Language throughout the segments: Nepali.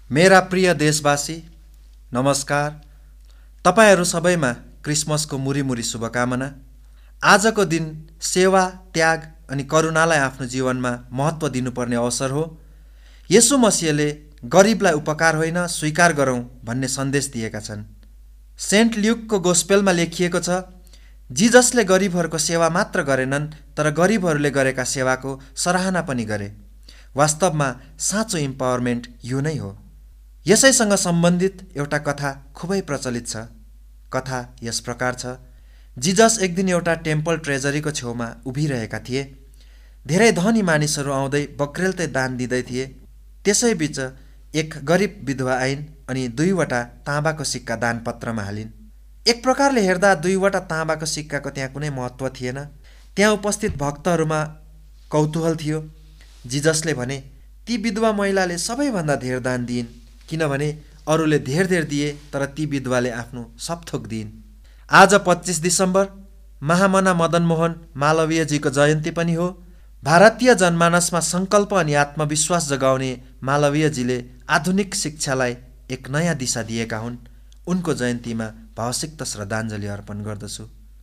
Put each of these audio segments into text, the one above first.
मेरा प्रिय देशवासी, नमस्कार। तपाईहरू सबैमा क्रिसमसको मुरी शुभकामना। आजको दिन सेवा, त्याग अनि करुणालाई आफ्नो जीवनमा महत्त्व दिनुपर्ने अवसर हो। येशू मसीहले गरिबलाई उपकार होइन स्वीकार गरौँ भन्ने सन्देश दिएका छन्। सेन्ट ल्युकको गोस्पेलमा लेखिएको छ, जिजसले गरिबहरूको सेवा मात्र गरेनन् तर गरिबहरूले गरेका सेवाको सराहना पनि गरे। वास्तवमा साँचो इम्पावरमेन्ट यो नै हो। यसैसँग सम्बन्धित एउटा कथा खुबै प्रचलित छ। कथा यस प्रकार छ, जिजस एक दिन एउटा टेम्पल ट्रेजरीको छेउमा उभिरहेका थिए। धेरै धनी मानिसहरू आउँदै बक्रेलतै दान दिँदै थिए। त्यसैबीच एक गरिब विधवा आइन् अनि 2वटा ताँबाको सिक्का दानपत्रमा हालिन्। एक प्रकारले हेर्दा 2वटा ताँबाको सिक्काको त्यहाँ कुनै महत्त्व थिएन। त्यहाँ उपस्थित भक्तहरूमा कौतूहल थियो। जिजसले भने, ती विधवा महिलाले सबैभन्दा धेर दान दिइन्, किनभने अरूले धेर दिए तर ती विधवाले आफ्नो सब थोक दिइन्। आज 25 दिसम्बर महामना मदन मोहन मालवीयजीको जयन्ती पनि हो। भारतीय जनमानसमा सङ्कल्प अनि आत्मविश्वास जगाउने मालवीयजीले आधुनिक शिक्षालाई एक नयाँ दिशा दिएका हुन्। उनको जयन्तीमा भावसिक्त श्रद्धाञ्जली अर्पण गर्दछु।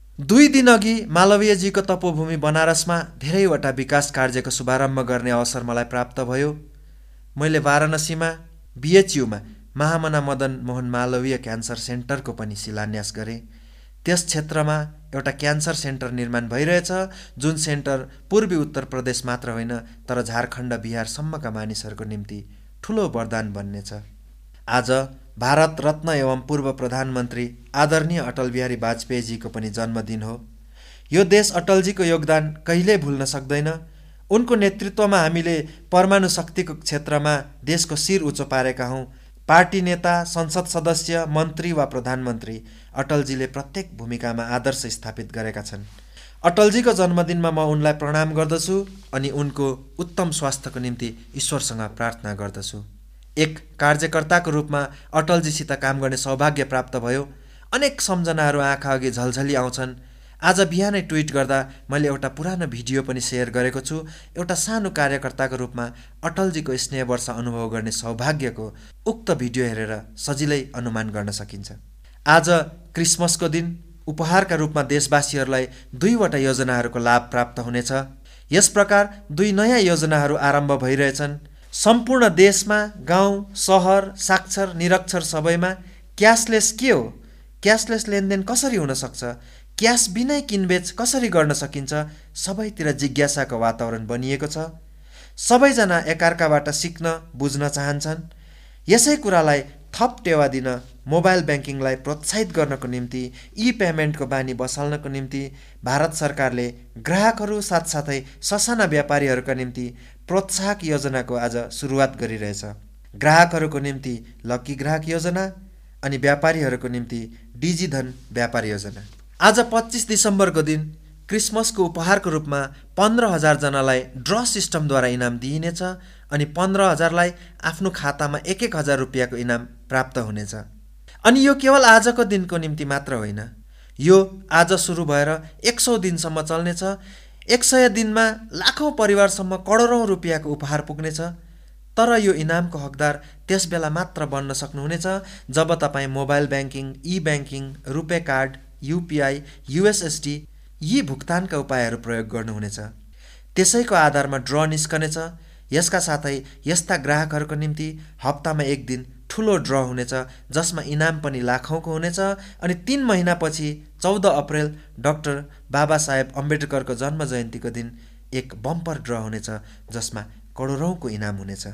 2 दिन अघि मालवीयजीको तपोभूमि बनारसमा धेरैवटा विकास कार्यको शुभारम्भ गर्ने अवसर मलाई प्राप्त भयो। मैले वाराणसीमा BHUमा महामना मदन मोहन मालवीय क्यान्सर सेन्टरको पनि शिलान्यास गरेँ। त्यस क्षेत्रमा एउटा क्यान्सर सेन्टर निर्माण भइरहेछ, जुन सेन्टर पूर्वी उत्तर प्रदेश मात्र होइन तर झारखण्ड बिहारसम्मका मानिसहरूको निम्ति ठुलो वरदान बन्नेछ। आज भारत रत्न एवं पूर्व प्रधानमन्त्री आदरणीय अटल बिहारी वाजपेयीजीको पनि जन्मदिन हो। यो देश अटलजीको योगदान कहिल्यै भुल्न सक्दैन। उनको नेतृत्वमा हामीले परमाणु शक्तिको क्षेत्रमा देशको शिर उच्च पारेका हौँ। पार्टी नेता, संसद सदस्य, मन्त्री वा प्रधानमन्त्री अटलजीले प्रत्येक भूमिकामा आदर्श स्थापित गरेका छन्। अटलजीको जन्मदिनमा म उनलाई प्रणाम गर्दछु अनि उनको उत्तम स्वास्थ्यको निम्ति ईश्वरसँग प्रार्थना गर्दछु। एक कार्यकर्ताको रूपमा अटलजीसित काम गर्ने सौभाग्य प्राप्त भयो। अनेक सम्झनाहरू आँखा अघि झलझली आउँछन्। आज बिहानै ट्विट गर्दा मैले एउटा पुरानो भिडियो पनि सेयर गरेको छु। एउटा सानो कार्यकर्ताको रूपमा अटलजीको स्नेह वर्ष अनुभव गर्ने सौभाग्यको उक्त भिडियो हेरेर सजिलै अनुमान गर्न सकिन्छ। आज क्रिसमसको दिन उपहारका रूपमा देशवासीहरूलाई 2वटा योजनाहरूको लाभ प्राप्त हुनेछ। यस प्रकार 2 नयाँ योजनाहरू आरम्भ भइरहेछन्। सम्पूर्ण देशमा गाउँ, सहर, साक्षर, निरक्षर सबैमा क्यासलेस के हो, क्यासलेस लेनदेन कसरी हुन सक्छ, क्यास बिनै किनबेच कसरी गर्न सकिन्छ, सबैतिर जिज्ञासाको वातावरण बनिएको छ। सबैजना एकअर्काबाट सिक्न, बुझ्न चाहन्छन्। यसै कुरालाई थप टेवा दिन मोबाइल ब्याङ्किङलाई प्रोत्साहित गर्नको निम्ति, पेमेन्टको बानी बसाल्नको निम्ति भारत सरकारले ग्राहकहरू साथसाथै ससाना व्यापारीहरूका निम्ति प्रोत्साहक योजनाको आज सुरुवात गरिरहेछ। ग्राहकहरूको निम्ति लकी ग्राहक योजना अनि व्यापारीहरूको निम्ति डिजिधन व्यापार योजना। आज 25 दिसम्बरको दिन क्रिसमसको उपहारको रूपमा 15,000 जनालाई ड्र सिस्टमद्वारा इनाम दिइनेछ अनि 15,000लाई आफ्नो खातामा 1,000 रुपियाँको इनाम प्राप्त हुनेछ। अनि यो केवल आजको दिनको निम्ति मात्र होइन, यो आज सुरु भएर 100 दिनसम्म चल्नेछ। 100 दिनमा लाखौँ परिवारसम्म करोडौँ रुपियाँको उपहार पुग्नेछ। तर यो इनामको हकदार त्यस बेला मात्र बन्न सक्नुहुनेछ जब तपाईँ mobile banking, banking, RuPay card, UPI, USSD यी भुक्तानका उपायहरू प्रयोग गर्नुहुनेछ। त्यसैको आधारमा ड्र निस्कनेछ। यसका साथै यस्ता ग्राहकहरूको निम्ति हप्तामा 1 दिन ठुलो ड्र हुनेछ, जसमा इनाम पनि लाखौँको हुनेछ। अनि 3 महिनापछि 14 अप्रेल डाक्टर बाबा साहेब अम्बेडकरको जन्म जयन्तीको दिन एक बम्पर ड्र हुनेछ, जसमा करोडौँको इनाम हुनेछ।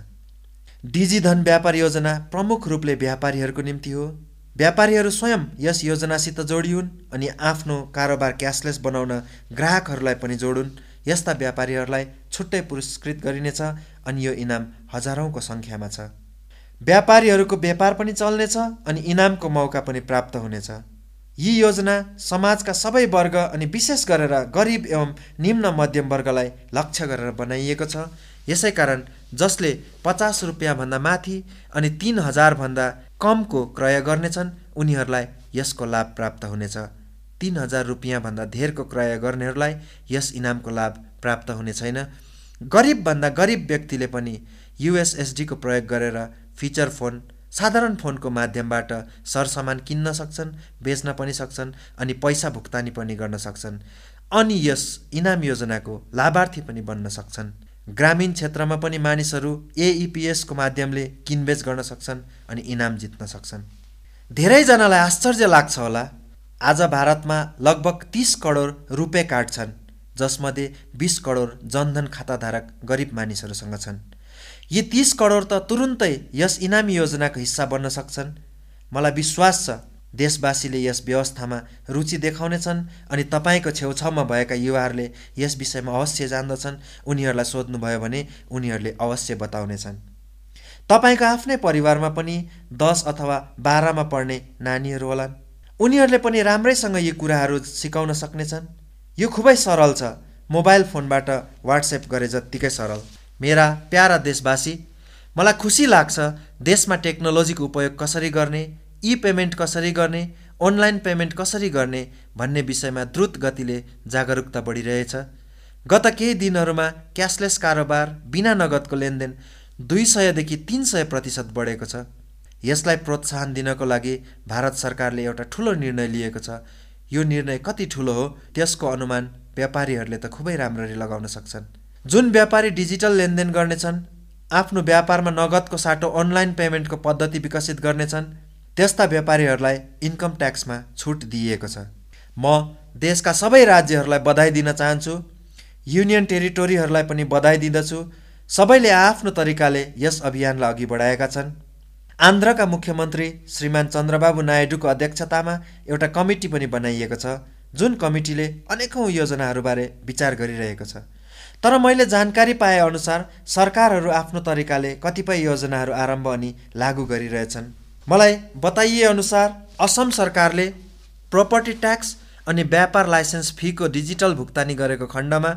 डिजिधन व्यापार योजना प्रमुख रूपले व्यापारीहरूको निम्ति हो। व्यापारीहरू स्वयं यस योजनासित जोडिउन् अनि आफ्नो कारोबार क्यासलेस बनाउन ग्राहकहरूलाई पनि जोडुन्। यस्ता व्यापारीहरूलाई छुट्टै पुरस्कृत गरिनेछ अनि यो इनाम हजारौँको सङ्ख्यामा छ। व्यापारीहरूको व्यापार पनि चल्नेछ अनि इनामको मौका पनि प्राप्त हुनेछ। यी योजना समाजका सबै वर्ग अनि विशेष गरेर गरिब एवं निम्न मध्यम वर्गलाई लक्ष्य गरेर बनाइएको छ। यसै कारण जसले 50 रुपियाँभन्दा माथि अनि 3,000 भन्दा कमको क्रय गर्नेछन् उनीहरूलाई यसको लाभ प्राप्त हुनेछ। 3,000 रुपियाँभन्दा धेरको क्रय गर्नेहरूलाई यस इनामको लाभ प्राप्त हुने छैन। गरिबभन्दा गरिब व्यक्तिले पनि USSD को प्रयोग गरेर फिचर फोन, साधारण फोनको माध्यमबाट सरसामान किन्न सक्छन्, बेच्न पनि सक्छन् अनि पैसा भुक्तानी पनि गर्न सक्छन् अनि यस इनाम योजनाको लाभार्थी पनि बन्न सक्छन्। ग्रामीण क्षेत्रमा पनि मानिसहरू एइपिएसको माध्यमले किनबेच गर्न सक्छन् अनि इनाम जित्न सक्छन्। धेरैजनालाई आश्चर्य लाग्छ होला, आज भारतमा लगभग 30 करोड रुपे कार्ड छन्, जसमध्ये 20 करोड जनधन खाताधारक गरिब मानिसहरूसँग छन्। यी 30 करोड त तुरुन्तै यस इनामी योजनाको हिस्सा बन्न सक्छन्। मलाई विश्वास छ देशवासीले यस व्यवस्थामा रुचि देखाउनेछन् अनि तपाईँको छेउछाउमा भएका युवाहरूले यस विषयमा अवश्य जान्दछन्। उनीहरूलाई सोध्नुभयो भने उनीहरूले अवश्य बताउनेछन्। तपाईँको आफ्नै परिवारमा पनि 10 अथवा 12मा पढ्ने नानीहरू होलान्। उनीहरूले पनि राम्रैसँग यी कुराहरू सिकाउन सक्नेछन्। यो खुबै सरल छ, मोबाइल फोनबाट व्हाट्सएप गरे जत्तिकै सरल। मेरा प्यारा देशवासी, मलाई खुसी लाग्छ देशमा टेक्नोलोजीको उपयोग कसरी गर्ने, ई पेमेन्ट कसरी गर्ने, अनलाइन पेमेन्ट कसरी गर्ने भन्ने विषयमा द्रुत गतिले जागरुकता बढिरहेछ। गत केही दिनहरूमा क्यासलेस कारोबार, बिना नगदको लेनदेन 200 देखि 300% बढेको छ। यसलाई प्रोत्साहन दिनको लागि भारत सरकारले एउटा ठुलो निर्णय लिएको छ। यो निर्णय कति ठुलो हो त्यसको अनुमान व्यापारीहरूले त खुबै राम्ररी लगाउन सक्छन्। जुन व्यापारी डिजिटल लेनदेन गर्नेछन्, आफ्नो व्यापारमा नगदको साटो अनलाइन पेमेन्टको पद्धति विकसित गर्नेछन्, त्यस्ता व्यापारीहरूलाई इन्कम ट्याक्समा छुट दिइएको छ। म देशका सबै राज्यहरूलाई बधाई दिन चाहन्छु, युनियन टेरिटोरीहरूलाई पनि बधाई दिँदछु। सबैले आफ्नो तरिकाले यस अभियानलाई अघि बढाएका छन्। आन्ध्रका मुख्यमन्त्री श्रीमान चन्द्रबाबु नायडूको अध्यक्षतामा एउटा कमिटी पनि बनाइएको छ, जुन कमिटीले अनेकौं योजनाहरूबारे विचार गरिरहेको छ। तर मैले जानकारी पाए अनुसार सरकारहरू आफ्नो तरिकाले कतिपय योजनाहरू आरम्भ अनि लागू गरिरहेछन्। मलाई बताइए अनुसार असम सरकारले प्रपर्टी ट्याक्स अनि व्यापार लाइसेन्स फीको डिजिटल भुक्तानी गरेको खण्डमा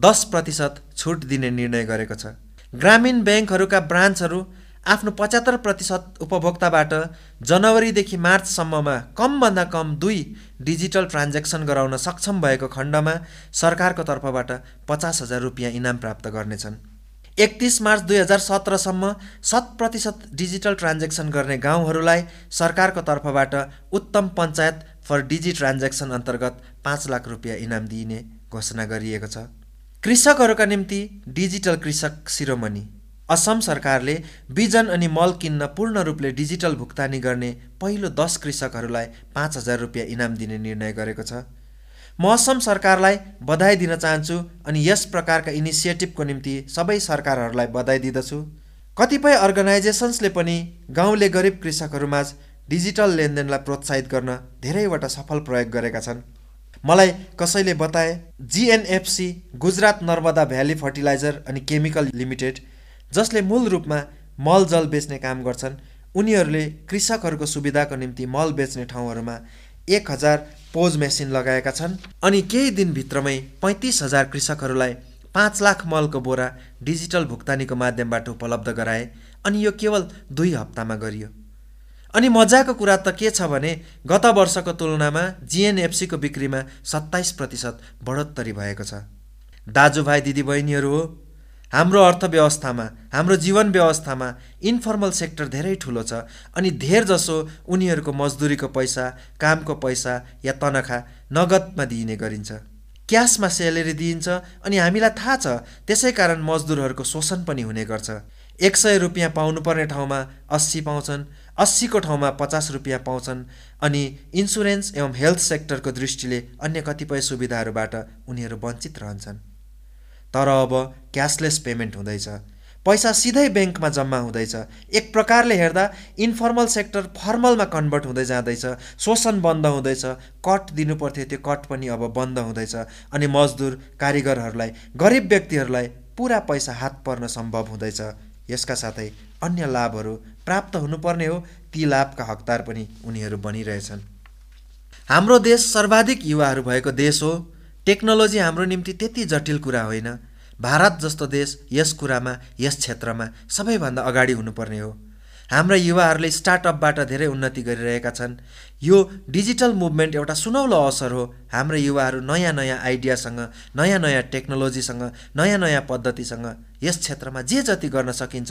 10% छुट दिने निर्णय गरेको छ। ग्रामीण ब्याङ्कहरूका ब्रान्चहरू आफ्नो 75% उपभोक्ताबाट जनवरीदेखि मार्चसम्ममा कमभन्दा कम 2 डिजिटल ट्रान्ज्याक्सन गराउन सक्षम भएको खण्डमा सरकारको तर्फबाट 50,000 रुपियाँ इनाम प्राप्त गर्नेछन्। 31 मार्च 2017सम्म 100% डिजिटल ट्रान्ज्याक्सन गर्ने गाउँहरूलाई सरकारको तर्फबाट उत्तम पञ्चायत फर डिजि ट्रान्ज्याक्सन अन्तर्गत 5 लाख रुपियाँ इनाम दिइने घोषणा गरिएको छ। कृषकहरूका निम्ति डिजिटल कृषक शिरोमणि। असम सरकारले बिजन अनि मल किन्न पूर्ण रूपले डिजिटल भुक्तानी गर्ने पहिलो 10 कृषकहरूलाई 5,000 रुपियाँ इनाम दिने निर्णय गरेको छ। म असम सरकारलाई बधाई दिन चाहन्छु अनि यस प्रकारका इनिसिएटिभको निम्ति सबै सरकारहरूलाई बधाई दिदछु। कतिपय अर्गनाइजेसन्सले पनि गाउँले गरिब कृषकहरूमाझ डिजिटल लेनदेनलाई प्रोत्साहित गर्न धेरैवटा सफल प्रयोग गरेका छन्। मलाई कसैले बताए GNFC Gujarat Narmada valley fertiliser अनि केमिकल लिमिटेड, जसले मूल रूपमा मल जल बेच्ने काम गर्छन्, उनीहरूले कृषकहरूको सुविधाको निम्ति मल बेच्ने ठाउँहरूमा 1000 पोज मेसिन लगाएका छन् अनि केही दिनभित्रमै 35,000 कृषकहरूलाई 5 लाख मलको बोरा डिजिटल भुक्तानीको माध्यमबाट उपलब्ध गराए अनि यो केवल 2 हप्तामा गरियो। अनि मजाको कुरा त के छ भने गत वर्षको तुलनामा जिएनएफसीको बिक्रीमा 27% बढोत्तरी भएको छ। दाजुभाइ दिदीबहिनीहरू हो, हाम्रो अर्थव्यवस्थामा, हाम्रो जीवन व्यवस्थामा इन्फर्मल सेक्टर धेरै ठुलो छ अनि धेर जसो उनीहरूको मजदुरीको पैसा, कामको पैसा या तनखा नगदमा दिइने गरिन्छ। क्यासमा सेलेरी दिइन्छ अनि हामीलाई थाहा छ त्यसै कारण मजदुरहरूको शोषण पनि हुने गर्छ। 100 रुपियाँ पाउनुपर्ने ठाउँमा 80 पाउँछन्, 80 को ठाउँमा 50 रुपियाँ पाउँछन् अनि इन्सुरेन्स एवं हेल्थ सेक्टरको दृष्टिले अन्य कतिपय सुविधाहरूबाट उनीहरू वञ्चित रहन्छन्। तर अब क्यासलेस पेमेन्ट हुँदैछ, पैसा सिधै ब्याङ्कमा जम्मा हुँदैछ। एक प्रकारले हेर्दा इन्फर्मल सेक्टर फर्मलमा कन्भर्ट हुँदै जाँदैछ, शोषण बन्द हुँदैछ, कट दिनुपर्थ्यो त्यो कट पनि अब बन्द हुँदैछ अनि मजदुर, कारिगरहरूलाई, गरिब व्यक्तिहरूलाई पुरा पैसा हात पर्न सम्भव हुँदैछ। यसका साथै अन्य लाभहरू प्राप्त हुनुपर्ने हो, ती लाभका हकदार पनि उनीहरू बनिरहेछन्। हाम्रो देश सर्वाधिक युवाहरू भएको देश हो। टेक्नोलोजी हाम्रो निम्ति त्यति जटिल कुरा होइन। भारत जस्तो देश यस कुरामा, यस क्षेत्रमा सबैभन्दा अगाडि हुनुपर्ने हो। हाम्रा युवाहरूले स्टार्टअपबाट धेरै उन्नति गरिरहेका छन्। यो डिजिटल मुभमेन्ट एउटा सुनौलो अवसर हो। हाम्रा युवाहरू नयाँ नयाँ आइडियासँग, नयाँ नयाँ टेक्नोलोजीसँग, नयाँ नयाँ पद्धतिसँग यस क्षेत्रमा जे जति गर्न सकिन्छ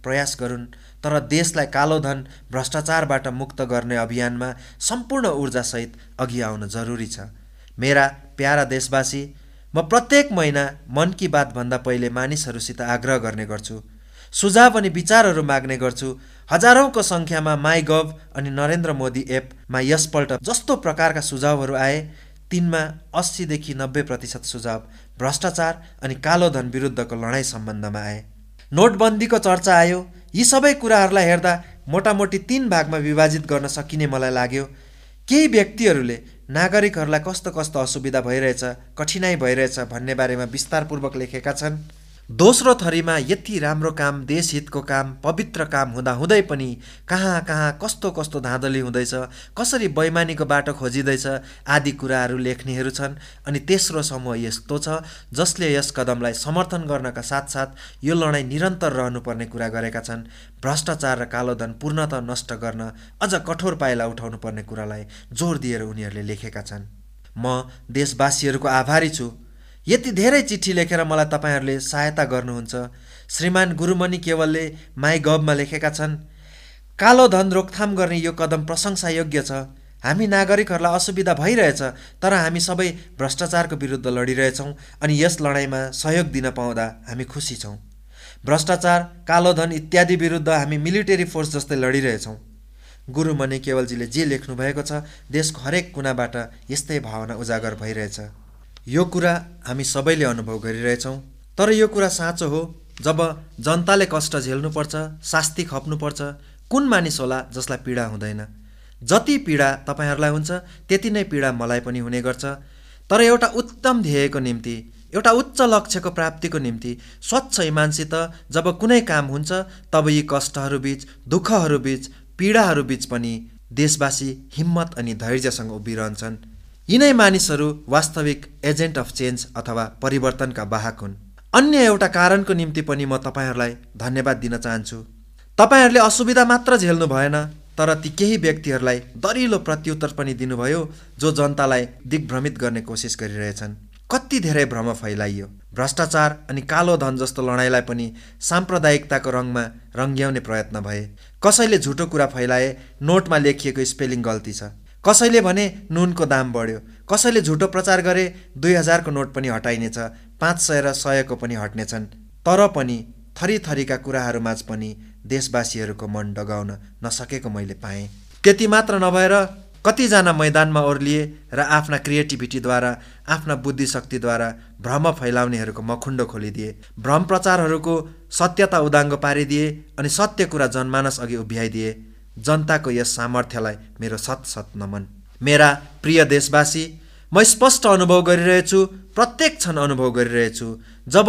प्रयास गरून्, तर देशलाई कालो धन भ्रष्टाचारबाट मुक्त गर्ने अभियानमा सम्पूर्ण ऊर्जासहित अघि आउन जरुरी छ। मेरा प्यारा देशवासी, म प्रत्येक महिना मन की बात भन्दा पहिले मानिसहरूसित आग्रह गर्ने गर्छु, सुझाव अनि विचारहरू माग्ने गर्छु। हजारौंको संख्यामा माइगभ अनि नरेन्द्र मोदी एपमा यसपल्ट जस्तो प्रकारका सुझावहरू आए तिनमा 80 देखि 90% सुझाव भ्रष्टाचार अनि कालो धन विरुद्धको लडाईँ सम्बन्धमा आए। नोटबन्दीको चर्चा आयो। यी सबै कुराहरूलाई हेर्दा मोटामोटी 3 भागमा विभाजित गर्न सकिने मलाई लाग्यो। केही व्यक्तिहरूले नागरिकहरूलाई कस्तो कस्तो असुविधा भइरहेछ, कठिनाइ भइरहेछ भन्ने बारेमा विस्तारपूर्वक लेखेका छन्। दोस्रो थरीमा यति राम्रो काम, देशहितको काम, पवित्र काम हुँदाहुँदै पनि कहाँ कहाँ कस्तो कस्तो धाँधली हुँदैछ, कसरी बैमानीको बाटो खोजिँदैछ आदि कुराहरू लेख्नेहरू छन्। अनि तेस्रो समूह यस्तो छ जसले यस कदमलाई समर्थन गर्नका साथसाथ यो लडाईँ निरन्तर रहनुपर्ने कुरा गरेका छन्। भ्रष्टाचार र कालो धन पूर्णतः नष्ट गर्न अझ कठोर पाइला उठाउनु पर्ने कुरालाई जोड दिएर उनीहरूले लेखेका छन्। म देशवासीहरूको आभारी छु। यति धेरै चिठी लेखेर मलाई तपाईहरूले सहायता गर्नुहुन्छ। श्रीमान गुरुमणि केवलले माइगभमा लेखेका छन्, कालो धन रोकथाम गर्ने यो कदम प्रशंसायोग्य छ। हामी नागरिकहरूलाई असुविधा भइरहेछ, तर हामी सबै भ्रष्टाचारको विरुद्ध लडिरहेछौँ अनि यस लडाईँमा सहयोग दिन पाउँदा हामी खुसी छौँ। भ्रष्टाचार, कालो धन इत्यादि विरुद्ध हामी मिलिटरी फोर्स जस्तै लडिरहेछौँ। गुरुमणि केवलजीले जे लेख्नु भएको छ, देशको हरेक कुनाबाट यस्तै भावना उजागर भइरहेछ। यो कुरा हामी सबैले अनुभव गरिरहेछौँ। तर यो कुरा साँचो हो, जब जनताले कष्ट झेल्नुपर्छ, शास्ति खप्नुपर्छ, कुन मानिस होला जसलाई पीडा हुँदैन। जति पीडा तपाईहरूलाई हुन्छ त्यति नै पीडा मलाई पनि हुने गर्छ। तर एउटा उत्तम ध्येयको निम्ति, एउटा उच्च लक्ष्यको प्राप्तिको निम्ति स्वच्छ इमानसित जब कुनै काम हुन्छ तब यी कष्टहरूबीच, दुःखहरूबीच, पीडाहरूबीच पनि देशवासी हिम्मत अनि धैर्यसँग उभिरहन्छन्। यिनै मानिसहरू वास्तविक एजेन्ट अफ चेन्ज अथवा परिवर्तनका वाहक हुन्। अन्य एउटा कारणको निम्ति पनि म तपाईहरूलाई धन्यवाद दिन चाहन्छु। तपाईहरूले असुविधा मात्र झेल्नु भएन, तर ती केही व्यक्तिहरूलाई दरिलो प्रत्युत्तर पनि दिनुभयो जो जनतालाई दिग्भ्रमित गर्ने कोसिस गरिरहेछन्। कति धेरै भ्रम फैलाइयो। भ्रष्टाचार अनि कालो धन जस्तो लडाईँलाई पनि साम्प्रदायिकताको रङमा रङ्ग्याउने प्रयत्न भए। कसैले झुटो कुरा फैलाए, नोटमा लेखिएको स्पेलिङ गल्ती छ। कसैले भने नुनको दाम बढ्यो। कसैले झुटो प्रचार गरे 2000 को नोट पनि हटाइनेछ, 500 र 100 को पनि हट्नेछन्। तर पनि थरीथरीका कुराहरूमाझ पनि देशवासीहरूको मन डगाउन नसकेको मैले पाएँ। त्यति मात्र नभएर कतिजना मैदानमा ओर्लिए र आफ्ना क्रिएटिभिटीद्वारा, आफ्ना बुद्धिशक्तिद्वारा भ्रम फैलाउनेहरूको मखुण्डो खोलिदिए। भ्रम प्रचारहरूको सत्यता उदाङ्गो पारिदिए अनि सत्य कुरा जनमानस अघि उभ्याइदिए। जनताको यस सामर्थ्यलाई मेरो शत नमन। मेरा प्रिय देशवासी, म स्पष्ट अनुभव गरिरहेछु, प्रत्येक क्षण अनुभव गरिरहेछु। जब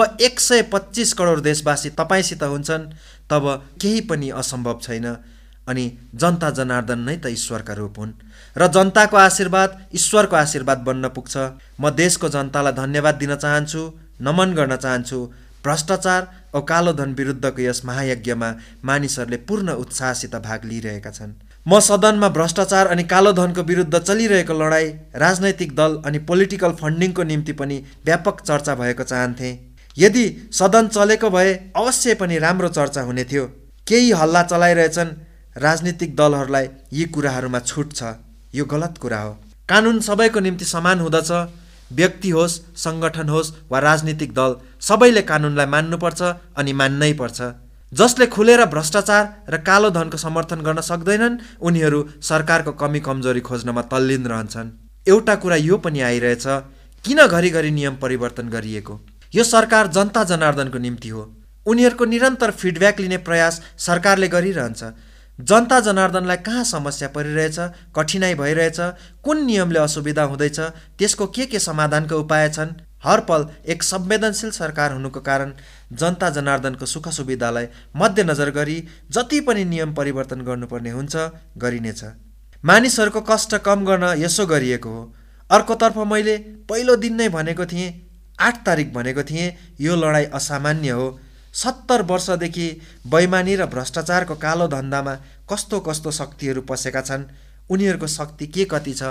125 करोड देशवासी तपाईसित हुन्छन् तब केही पनि असम्भव छैन अनि जनता जनार्दन नै त ईश्वरका रूप हुन् र जनताको आशीर्वाद ईश्वरको आशीर्वाद बन्न पुग्छ। म देशको जनतालाई धन्यवाद दिन चाहन्छु, नमन गर्न चाहन्छु। भ्रष्टाचार औ कालो धन विरुद्धको यस महायज्ञमा मानिसहरूले पूर्ण उत्साहसित भाग लिइरहेका छन्। म सदनमा भ्रष्टाचार अनि कालो धनको विरुद्ध चलिरहेको लडाईँ, राजनैतिक दल अनि पोलिटिकल फन्डिङको निम्ति पनि व्यापक चर्चा भएको चाहन्थे। यदि सदन चलेको भए अवश्य पनि राम्रो चर्चा हुने थियो। केही हल्ला चलाइरहेछन्, राजनीतिक दलहरूलाई यी कुराहरूमा छुट छ। यो गलत कुरा हो। कानुन सबैको निम्ति समान हुँदछ। व्यक्ति होस्, सङ्गठन होस् वा राजनीतिक दल, सबैले कानुनलाई मान्नुपर्छ अनि मान्नै पर्छ। जसले खुलेर भ्रष्टाचार र कालो धनको समर्थन गर्न सक्दैनन् उनीहरू सरकारको कमी कमजोरी खोज्नमा तल्लीन रहन्छन्। एउटा कुरा यो पनि आइरहेछ, किन घरिघरि नियम परिवर्तन गरिएको? यो सरकार जनता जनार्दनको निम्ति हो। उनीहरूको निरन्तर फिडब्याक लिने प्रयास सरकारले गरिरहन्छ। जनता जनार्दनलाई कहाँ समस्या परिरहेछ, कठिनाइ भइरहेछ, कुन नियमले असुविधा हुँदैछ, त्यसको के समाधानका उपाय छन्। हर पल एक संवेदनशील सरकार हुनुको कारण जनता जनार्दनको सुख सुविधालाई मध्यनजर गरी जति पनि नियम परिवर्तन गर्नुपर्ने हुन्छ गरिनेछ। मानिसहरूको कष्ट कम गर्न यसो गरिएको हो। अर्कोतर्फ मैले पहिलो दिन नै भनेको थिएँ, 8 तारिक भनेको थिएँ, यो लडाईँ असामान्य हो। 70 वर्षदेखि बैमानी र भ्रष्टाचारको कालो धन्दामा कस्तो कस्तो शक्तिहरू पसेका छन्, उनीहरूको शक्ति के कति छ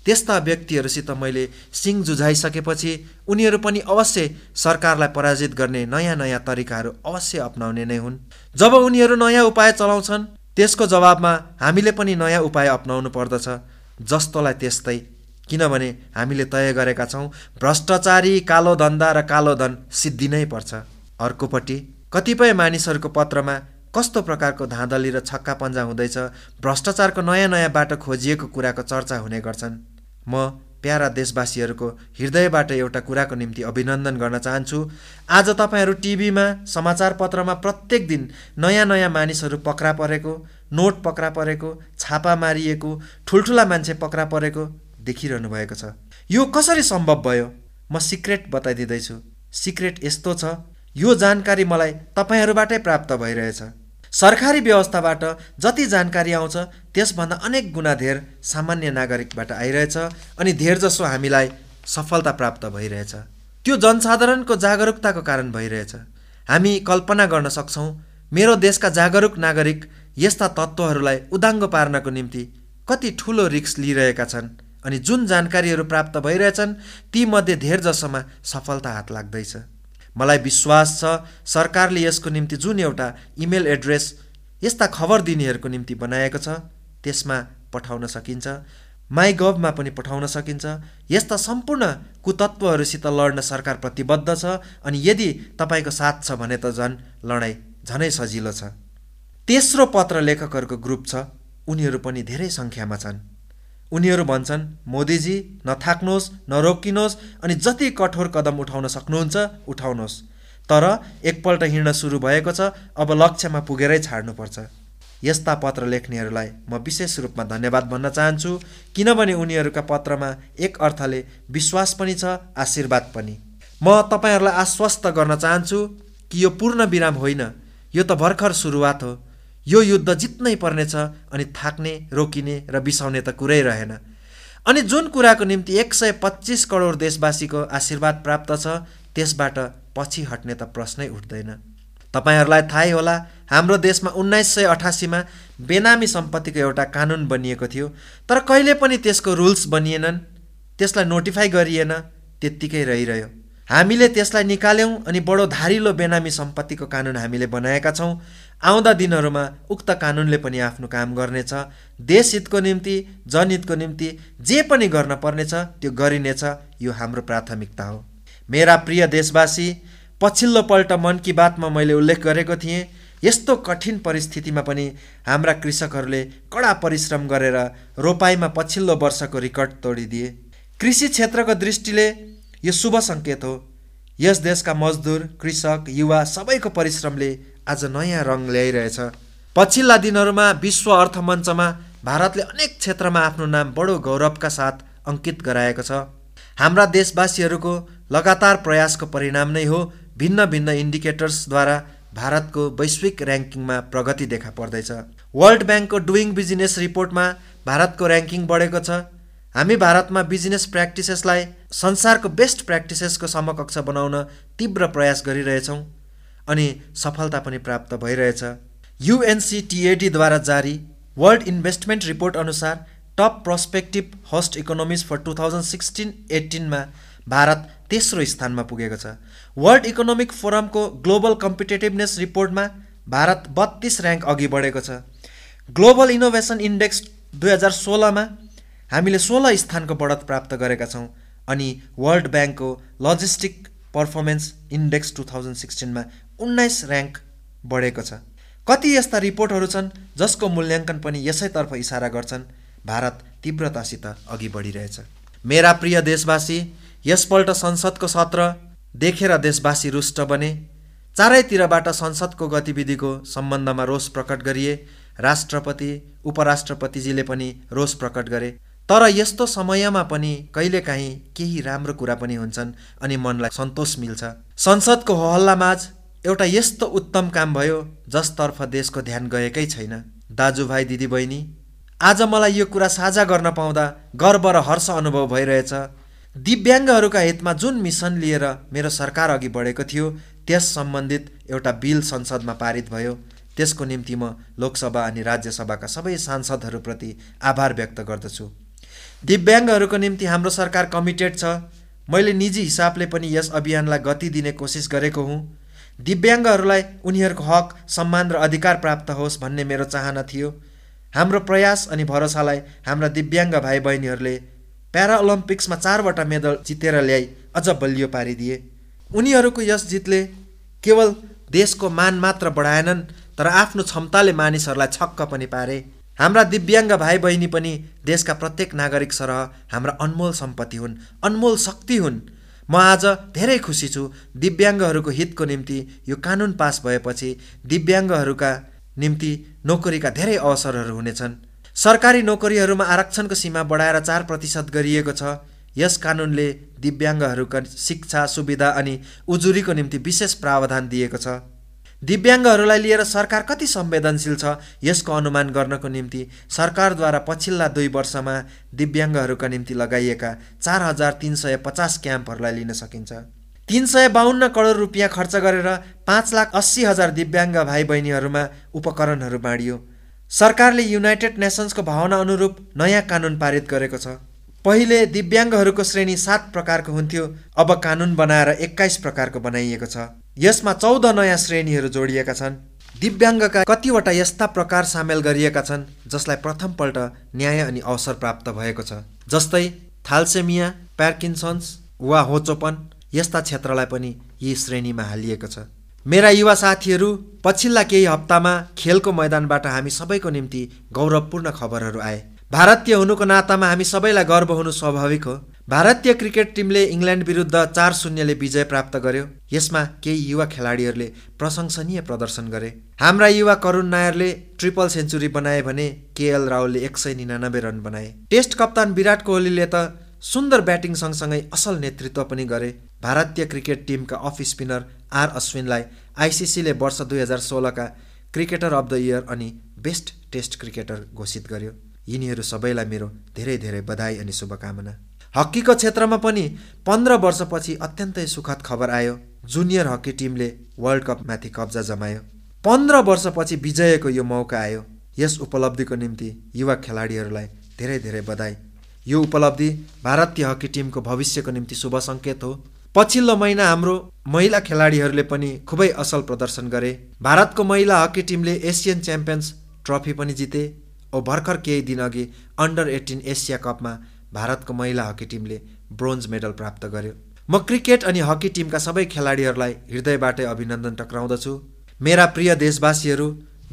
त्यस्ता व्यक्तिहरूसित मैले सिङ जुझाइसकेपछि उनीहरू पनि अवश्य सरकारलाई पराजित गर्ने नयाँ नयाँ तरिकाहरू अवश्य अपनाउने नै हुन्। जब उनीहरू नयाँ उपाय चलाउँछन् त्यसको जवाबमा हामीले पनि नयाँ उपाय अपनाउनु पर्दछ, जस्तोलाई त्यस्तै। किनभने हामीले तय गरेका छौँ भ्रष्टाचारी, कालो धन्दा र कालो धन सिद्धिनै पर्छ। अर्कोपट्टि कतिपय मानिसहरूको पत्रमा कस्तो प्रकारको धाँधली र छक्का पन्जा हुँदैछ, भ्रष्टाचारको नयाँ नयाँ बाटो खोजिएको कुराको चर्चा हुने गर्छन्। म प्यारा देशवासीहरूको हृदयबाट एउटा कुराको निम्ति अभिनन्दन गर्न चाहन्छु। आज तपाईँहरू टिभीमा, समाचारपत्रमा प्रत्येक दिन नयाँ नयाँ मानिसहरू पक्रा परेको, नोट पक्रा परेको, छापा मारिएको, ठुल्ठुला मान्छे पक्रा परेको देखिरहनु भएको छ। यो कसरी सम्भव भयो? म सिक्रेट बताइदिँदैछु। सिक्रेट यस्तो छ, यो जानकारी मलाई तपाईँहरूबाटै प्राप्त भइरहेछ। सरकारी व्यवस्थाबाट जति जानकारी आउँछ त्यसभन्दा अनेक गुणा धेर सामान्य नागरिकबाट आइरहेछ अनि धेरजसो हामीलाई सफलता प्राप्त भइरहेछ। त्यो जनसाधारणको जागरुकताको कारण भइरहेछ। हामी कल्पना गर्न सक्छौँ मेरो देशका जागरुक नागरिक यस्ता तत्त्वहरूलाई उदाङ्गो पार्नको निम्ति कति ठुलो रिस्क लिइरहेका छन् अनि जुन जानकारीहरू प्राप्त भइरहेछन् तीमध्ये धेरजसोमा सफलता हात लाग्दैछ। मलाई विश्वास छ सरकारले यसको निम्ति जुन एउटा इमेल एड्रेस यस्ता खबर दिनेहरूको निम्ति बनाएको छ त्यसमा पठाउन सकिन्छ, माइगभमा पनि पठाउन सकिन्छ। यस्ता सम्पूर्ण कुतत्त्वहरूसित लड्न सरकार प्रतिबद्ध छ अनि यदि तपाईँको साथ छ भने त लडाइँ झनै सजिलो छ। तेस्रो पत्र लेखकहरूको ग्रुप छ, उनीहरू पनि धेरै सङ्ख्यामा छन्। उनीहरू भन्छन् मोदीजी नथाक्नुहोस्, नरोकिनुहोस् अनि जति कठोर कदम उठाउन सक्नुहुन्छ उठाउनुहोस्, तर एकपल्ट हिँड्न सुरु भएको छ, अब लक्ष्यमा पुगेरै छाड्नुपर्छ। यस्ता पत्र लेख्नेहरूलाई म विशेष रूपमा धन्यवाद भन्न चाहन्छु, किनभने उनीहरूका पत्रमा एक अर्थले विश्वास पनि छ, आशीर्वाद पनि। म तपाईँहरूलाई आश्वस्त गर्न चाहन्छु कि यो पूर्ण विराम होइन, यो त भर्खर सुरुवात हो। यो युद्ध जित्नै पर्नेछ अनि थाक्ने, रोकिने र बिसाउने त कुरै रहेन। अनि जुन कुराको निम्ति 125 करोड देशवासीको आशीर्वाद प्राप्त छ त्यसबाट पछि हट्ने त प्रश्नै उठ्दैन। तपाईँहरूलाई थाहै होला हाम्रो देशमा 1988 मा बेनामी सम्पत्तिको एउटा कानुन बनिएको थियो, तर कहिले पनि त्यसको रुल्स बनिएनन्, त्यसलाई नोटिफाई गरिएन, त्यत्तिकै रहिरह्यो। हामीले त्यसलाई निकाल्यौँ अनि बडो धारिलो बेनामी सम्पत्तिको कानुन हामीले बनाएका छौँ। आउँदा दिनहरूमा उक्त कानुनले पनि आफ्नो काम गर्नेछ। देशहितको निम्ति, जनहितको निम्ति जे पनि गर्न पर्नेछ त्यो गरिनेछ, यो हाम्रो प्राथमिकता हो। मेरा प्रिय देशवासी, पछिल्लो पल्ट मन की बातमा मैले उल्लेख गरेको थिएँ यस्तो कठिन परिस्थितिमा पनि हाम्रा कृषकहरूले कडा परिश्रम गरेर रोपाइमा पछिल्लो वर्षको रिकर्ड तोडिदिए। कृषि क्षेत्रको दृष्टिले यो शुभ सङ्केत हो। यस देशका मजदुर, कृषक, युवा सबैको परिश्रमले आज नयाँ रङ ल्याइरहेछ। पछिल्ला दिनहरूमा विश्व अर्थमञ्चमा भारतले अनेक क्षेत्रमा आफ्नो नाम बडो गौरवका साथ अङ्कित गराएको छ। हाम्रा देशवासीहरूको लगातार प्रयासको परिणाम नै हो भिन्न भिन्न इन्डिकेटर्सद्वारा भारतको वैश्विक र्याङ्किङमा प्रगति देखा पर्दैछ। वर्ल्ड ब्याङ्कको डुइङ बिजनेस रिपोर्टमा भारतको र्याङ्किङ बढेको छ। हामी भारतमा बिजनेस प्र्याक्टिसेसलाई संसारको बेस्ट प्र्याक्टिसेसको समकक्ष बनाउन तीव्र प्रयास गरिरहेछौँ अनि सफलता पनि प्राप्त भइरहेछ। UNCTAD द्वारा जारी वर्ल्ड इन्भेस्टमेन्ट रिपोर्ट अनुसार top prospective host economies for 2016-18 मा भारत तेस्रो स्थानमा पुगेको छ। वर्ल्ड इकोनोमिक फोरमको ग्लोबल कम्पिटेटिभनेस रिपोर्टमा भारत 32 र्याङ्क अघि बढेको छ। ग्लोबल इनोभेसन इन्डेक्स 2016 मा हामीले 16 स्थानको बढत प्राप्त गरेका छौँ अनि वर्ल्ड ब्याङ्कको लजिस्टिक पर्फर्मेन्स इन्डेक्स 2016 मा 19 र्याङ्क बढेको छ। कति यस्ता रिपोर्टहरू छन् जसको मूल्याङ्कन पनि यसैतर्फ इसारा गर्छन्, भारत तीव्रतासित अघि बढिरहेछ। मेरा प्रिय देशवासी, यसपल्ट संसदको सत्र देखेर देशवासी रुष्ट बने। चारैतिरबाट संसदको गतिविधिको सम्बन्धमा रोष प्रकट गरिए। राष्ट्रपति, उपराष्ट्रपतिजीले पनि रोष प्रकट गरे। तर यस्तो समयमा पनि कहिलेकाहीँ केही राम्रो कुरा पनि हुन्छन् अनि मनलाई सन्तोष मिल्छ। संसदको होहल्लामाझ एउटा यस्तो उत्तम काम भयो जसतर्फ देशको ध्यान गएकै छैन। दाजुभाइ, दिदीबहिनी, आज मलाई यो कुरा साझा गर्न पाउँदा गर्व र हर्ष अनुभव भइरहेछ। दिव्याङ्गहरूका हितमा जुन मिसन लिएर मेरो सरकार अघि बढेको थियो त्यस सम्बन्धित एउटा बिल संसदमा पारित भयो। त्यसको निम्ति म लोकसभा अनि राज्यसभाका सबै सांसदहरूप्रति आभार व्यक्त गर्दछु। दिव्याङ्गहरूको निम्ति हाम्रो सरकार कमिटेड छ। मैले निजी हिसाबले पनि यस अभियानलाई गति दिने कोसिस गरेको हुँ। दिव्याङ्गहरूलाई उनीहरूको हक, सम्मान र अधिकार प्राप्त होस् भन्ने मेरो चाहना थियो। हाम्रो प्रयास अनि भरोसालाई हाम्रा दिव्याङ्ग भाइ बहिनीहरूले प्याराओलम्पिक्समा 4वटा मेडल जितेर ल्याई अझ बलियो पारिदिए। उनीहरूको यस जितले केवल देशको मान मात्र बढाएनन्, तर आफ्नो क्षमताले मानिसहरूलाई छक्क पनि पारे। हाम्रा दिव्याङ्ग भाइ बहिनी पनि देशका प्रत्येक नागरिक सरह हाम्रा अनमोल सम्पत्ति हुन्, अनमोल शक्ति हुन्। म आज धेरै खुसी छु। दिव्याङ्गहरूको हितको निम्ति यो कानुन पास भएपछि दिव्याङ्गहरूका निम्ति नोकरीका धेरै अवसरहरू हुनेछन्। सरकारी नोकरीहरूमा आरक्षणको सीमा बढाएर 4% गरिएको छ। यस कानुनले दिव्याङ्गहरूका शिक्षा, सुविधा अनि उजुरीको निम्ति विशेष प्रावधान दिएको छ। दिव्याङ्गहरूलाई लिएर सरकार कति संवेदनशील छ यसको अनुमान गर्नको निम्ति सरकारद्वारा पछिल्ला 2 वर्षमा दिव्याङ्गहरूका निम्ति लगाइएका 4350 क्याम्पहरूलाई लिन सकिन्छ। 352 करोड रुपियाँ खर्च गरेर 5,80,000 दिव्याङ्ग भाइ बहिनीहरूमा उपकरणहरू बाँडियो। सरकारले युनाइटेड नेसन्सको भावना अनुरूप नयाँ कानुन पारित गरेको छ। पहिले दिव्याङ्गहरूको श्रेणी 7 प्रकारको हुन्थ्यो, अब कानुन बनाएर 21 प्रकारको बनाइएको छ। यसमा 14 नयाँ श्रेणीहरू जोडिएका छन्। दिव्याङ्गका कतिवटा यस्ता प्रकार सामेल गरिएका छन् जसलाई प्रथमपल्ट न्याय अनि अवसर प्राप्त भएको छ, जस्तै थालसेमिया, पार्किन्सन्स वा होचोपन। यस्ता क्षेत्रलाई पनि यी श्रेणीमा हालिएको छ। मेरा युवा साथीहरू, पछिल्ला केही हप्तामा खेलको मैदानबाट हामी सबैको निम्ति गौरवपूर्ण खबरहरू आए। भारतीय हुनुको नातामा हामी सबैलाई गर्व हुनु स्वाभाविक हो। भारतीय क्रिकेट टिमले इङ्ल्यान्ड विरुद्ध 4-0ले विजय प्राप्त गर्यो। यसमा केही युवा खेलाडीहरूले प्रशंसनीय प्रदर्शन गरे। हाम्रा युवा करुण नायरले ट्रिपल सेन्चुरी बनाए भने केएल राहुलले 199 रन बनाए। टेस्ट कप्तान विराट कोहलीले त सुन्दर ब्याटिङ सँगसँगै असल नेतृत्व पनि गरे। भारतीय क्रिकेट टिमका अफ स्पिनर आर अश्विनलाई आइसिसीले वर्ष 2016 का क्रिकेटर अफ द इयर अनि बेस्ट टेस्ट क्रिकेटर घोषित गर्यो। यिनीहरू सबैलाई मेरो धेरै धेरै बधाई अनि शुभकामना। हक्कीको क्षेत्रमा पनि 15 वर्षपछि अत्यन्तै सुखद खबर आयो। जुनियर हक्की टिमले वर्ल्ड कपमाथि कब्जा जमायो। 15 वर्षपछि विजयको यो मौका आयो। यस उपलब्धिको निम्ति युवा खेलाडीहरूलाई धेरै धेरै बधाई। यो उपलब्धि भारतीय हक्की टिमको भविष्यको निम्ति शुभ सङ्केत हो। पछिल्लो महिना हाम्रो महिला खेलाडीहरूले पनि खुबै असल प्रदर्शन गरे। भारतको महिला हक्की टिमले एसियन च्याम्पियन्स ट्रफी पनि जिते। ओ भर्खर केही दिन अघि अन्डर 18 एसिया कपमा भारतको महिला हक्की टिमले ब्रोन्ज मेडल प्राप्त गर्यो। म क्रिकेट अनि हक्की टिमका सबै खेलाडीहरूलाई हृदयबाटै अभिनन्दन टक्राउँदछु। मेरा प्रिय देशवासीहरू,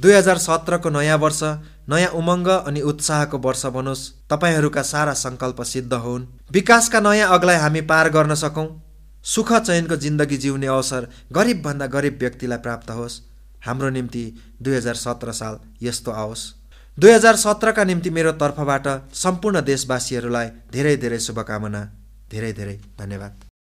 2017 को नयाँ वर्ष नयाँ उमङ्ग अनि उत्साहको वर्ष बनोस्। तपाईहरूका सारा सङ्कल्प सिद्ध होन्। विकासका नयाँ अग्लाई हामी पार गर्न सकौँ। सुख चयनको जिन्दगी जिउने अवसर गरिबभन्दा गरिब व्यक्तिलाई प्राप्त होस्। हाम्रो निम्ति 2017 साल यस्तो आओस्। 2017 का निम्ति मेरो तर्फबाट सम्पूर्ण देशवासीहरूलाई धेरै धेरै शुभकामना। धेरै धेरै धन्यवाद।